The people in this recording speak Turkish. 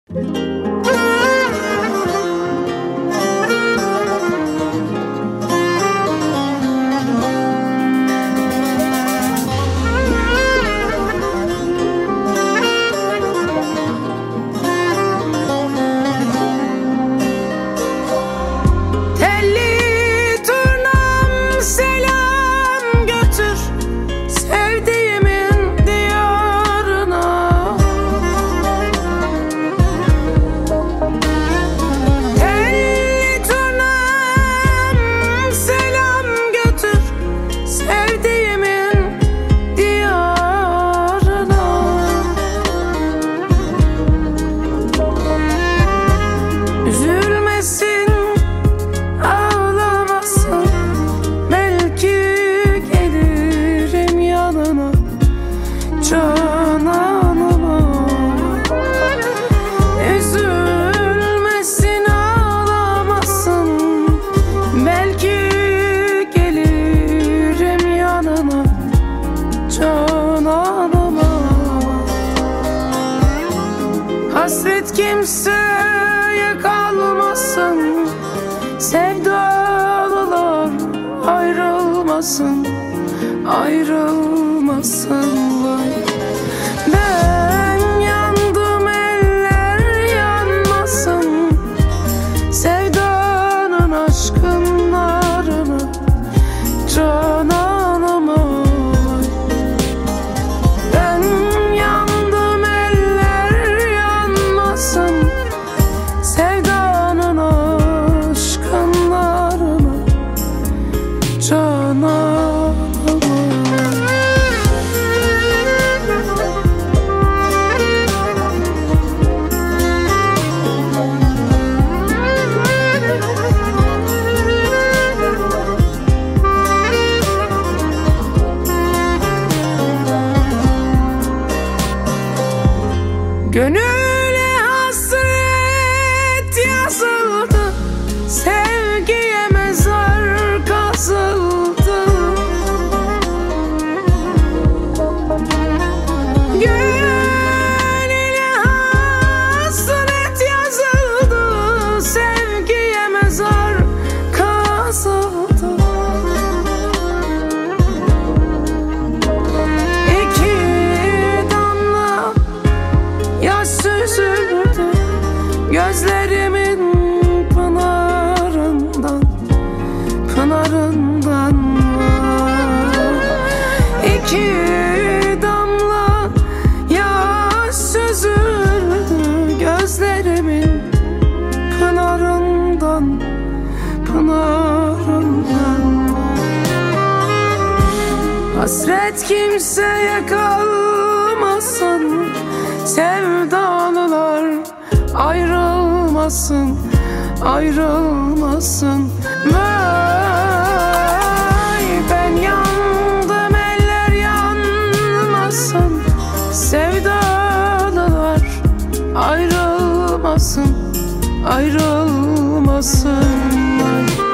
Hasret kimseye kalmasın, sevdalılar ayrılmasın, ayrılmasın vay. Ben yandım eller yanmasın, sevdanın aşkın narını cananıma vay. Ben yandım eller yanmasın, sevdanın aşkın narını cananıma. Gönüle hasret yazıldı, sevgiye mezar kazıldı. Gönüle hasret yazıldı, sevgiye mezar kazıldı. İki damla yaş süzüldü gözlerimin pınarından, pınarından. İki damla yaş süzüldü gözlerimin pınarından, pınarından. Hasret kimseye kalmasın, sevdalılar ayrılmasın, ayrılmasın vay. Ben yandım eller yanmasın, sevdalılar ayrılmasın, ayrılmasın vay.